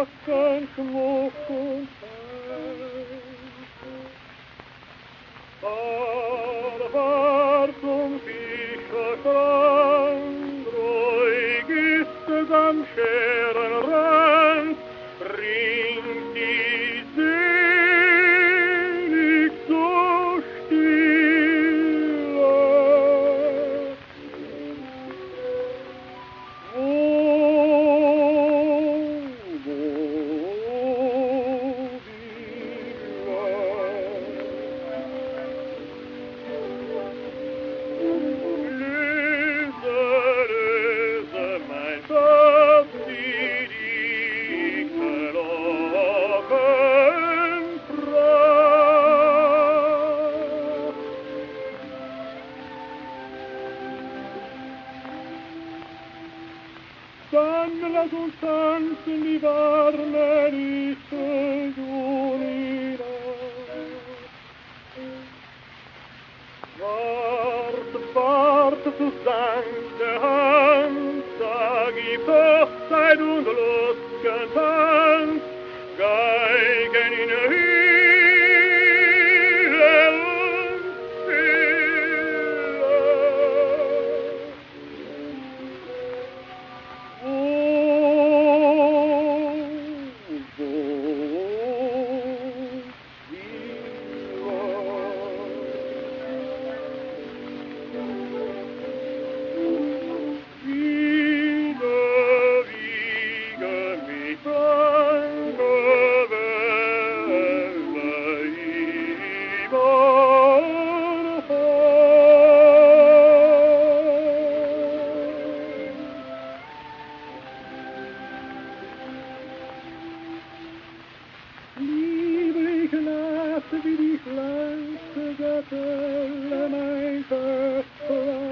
kein Schmuck und Erwartung Fischerstrand, ruhig ist es am Scherenrand, ringt die selig so stille. Dann lass uns tanzen die warme Lichte Junina. Wart, du sanfte Hand, da gibt Hochzeit und lust'gen Tanz, Geigen in Hülle und Fülle. Lieblich lacht wie die schlanke Gazelle, mein Köpflein.